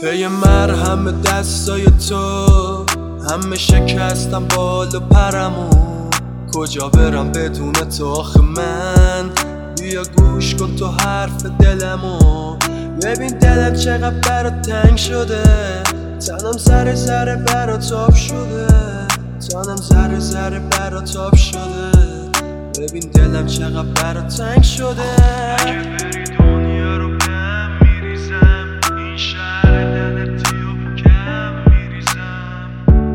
پی مرهم دستای تو، همه شکستم بال و پرمو. کجا برم بدون تو آخه من؟ بیا گوش کن تو حرف دلمو. ببین دلم چقدر برات تنگ شده، تنم ذره ذره برات آب شده، تنم ذره ذره برات آب شده. ببین دلم چقدر برات تنگ شده. اگه بری دنیا رو به هم میریزم، این شهر لعنتی و کم میریزم.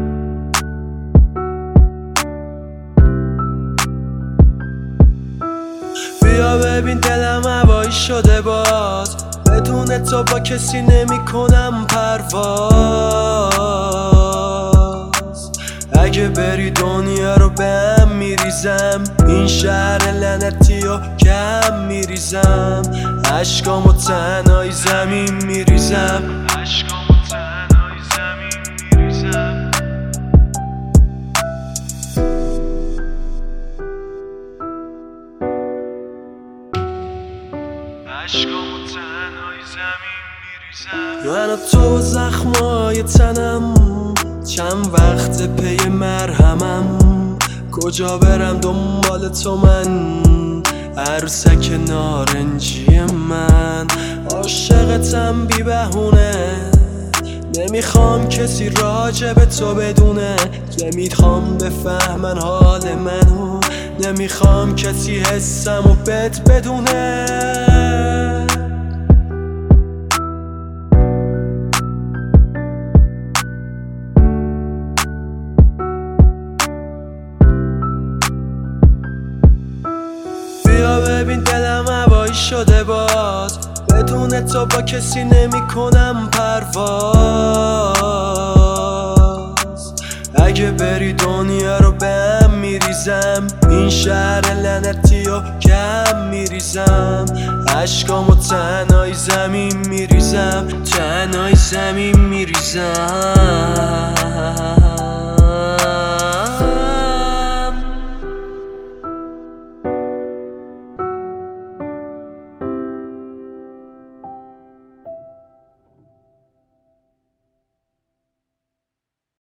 بیا ببین دلم هوایی شده باز، بدون تو با کسی نمی کنم پرواز. اگه بری دنیا رو به هم میریزم، این شهر لعنتی و کم میریزم. عشقامو تنهای زمین میریزم، عشقامو تنهای زمین میریزم. عشقامو تنهای زمین میریزم. من و تو و زخمای تنم، چند وقت پی مرهمم. کجا برم دنبال تو من، عروسک نارنجی من. عاشقتم بی بهونه، نمیخوام کسی راجع به تو بدونه. نمیخوام بفهمن حال منو، نمیخوام کسی حسمو بهت بدونه. بیا ببین دلم هوایی شده باز، بدون تو با کسی نمی کنم پرواز. اگه بری دنیا رو به هم میریزم، این شهر لعنتی و کم میریزم. عشقامو تنهای زمین میریزم، تنهای زمین میریزم.